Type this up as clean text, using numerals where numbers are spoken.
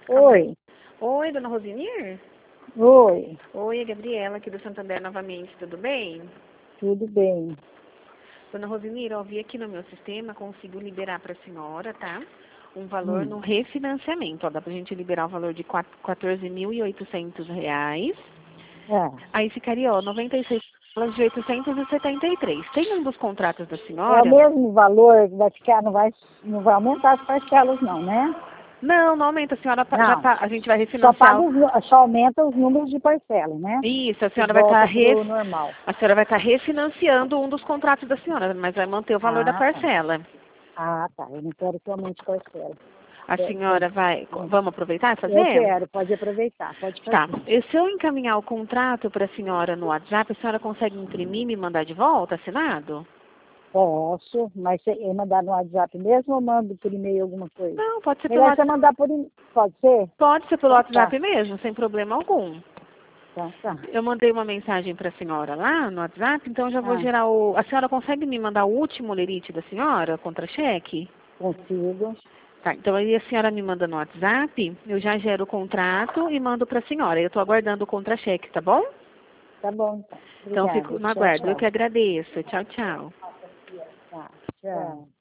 Oi. Oi, dona Rosinir? Oi. Oi, é Gabriela aqui do Santander novamente, tudo bem? Tudo bem. Dona Rosinir, eu vi aqui no meu sistema, consigo liberar para a senhora, tá? Um valor no refinanciamento. Ó, dá pra gente liberar o valor de R$ 14.800. É. Aí ficaria, ó, 96 de 873. Tem um dos contratos da É o senhora? mesmo valor que vai ficar, não vai aumentar as parcelas não, né? Não, não aumenta, a senhora Não. a gente vai Só refinanciar. só aumenta os números de parcela, né? Isso, a E senhora vai volta estar pro normal. refinanciando um dos contratos da senhora, mas vai manter o valor da Ah, tá. parcela. Ah, tá. Eu não quero que aumente parcela. A senhora vai. Vamos aproveitar e Eu fazer? quero, pode aproveitar, pode Tá. fazer. E se eu encaminhar o contrato para a senhora no WhatsApp, a senhora consegue imprimir e me mandar de volta, assinado? Posso, mas se eu mandar no WhatsApp mesmo ou mando por e-mail alguma coisa? Não, pode ser pelo Melhor você WhatsApp. mandar por e-mail. Pode ser? Pode ser pelo Então tá. WhatsApp mesmo, sem problema algum. Então tá. Eu mandei uma mensagem para a senhora lá no WhatsApp, então eu já vou Ah, gerar o. A senhora consegue me mandar o último lerite da senhora, contra-cheque? consigo. Tá, então aí a senhora me manda no WhatsApp, eu já gero o contrato e mando para a senhora. Eu estou aguardando o contra-cheque, tá bom? Tá bom, então. Então Obrigada. fico no Tchau, aguardo. Eu tchau. que agradeço. Tchau, tchau. Tá, tchau.